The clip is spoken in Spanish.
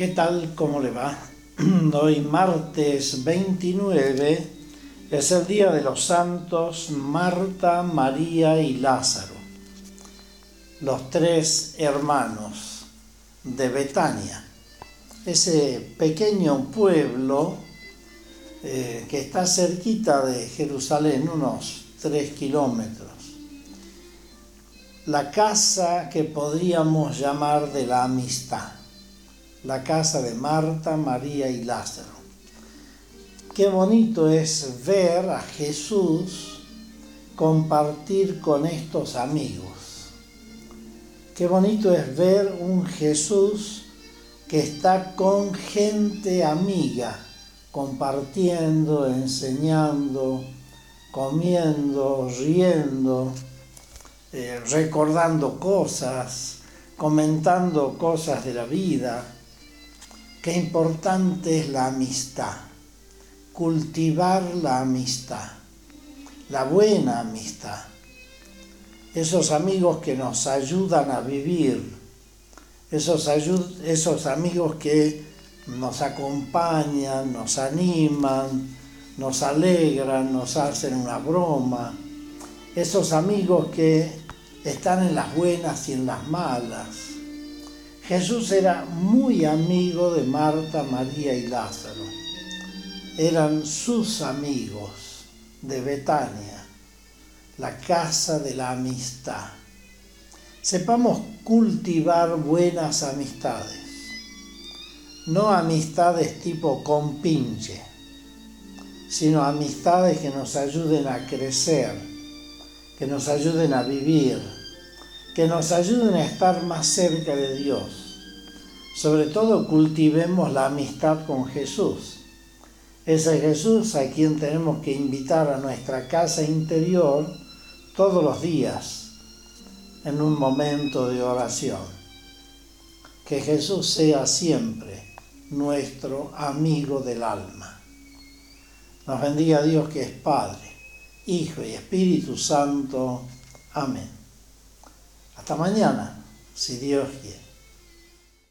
¿Qué tal? ¿Cómo le va? Hoy martes 29 es el día de los santos Marta, María y Lázaro, los tres hermanos de Betania, ese pequeño pueblo que está cerquita de Jerusalén, unos 3 kilómetros. La casa que podríamos llamar de la amistad. La casa de Marta, María y Lázaro. Qué bonito es ver a Jesús compartir con estos amigos. Qué bonito es ver un Jesús que está con gente amiga, compartiendo, enseñando, comiendo, riendo, recordando cosas, comentando cosas de la vida. Qué importante es la amistad, cultivar la amistad, la buena amistad, esos amigos que nos ayudan a vivir, esos amigos que nos acompañan, nos animan, nos alegran, nos hacen una broma, esos amigos que están en las buenas y en las malas. Jesús era muy amigo de Marta, María y Lázaro. Eran sus amigos de Betania, la casa de la amistad. Sepamos cultivar buenas amistades, no amistades tipo compinche, sino amistades que nos ayuden a crecer, que nos ayuden a vivir, que nos ayuden a estar más cerca de Dios. Sobre todo cultivemos la amistad con Jesús. Ese Jesús a quien tenemos que invitar a nuestra casa interior todos los días en un momento de oración. Que Jesús sea siempre nuestro amigo del alma. Nos bendiga Dios que es Padre, Hijo y Espíritu Santo. Amén. Hasta mañana, si Dios quiere.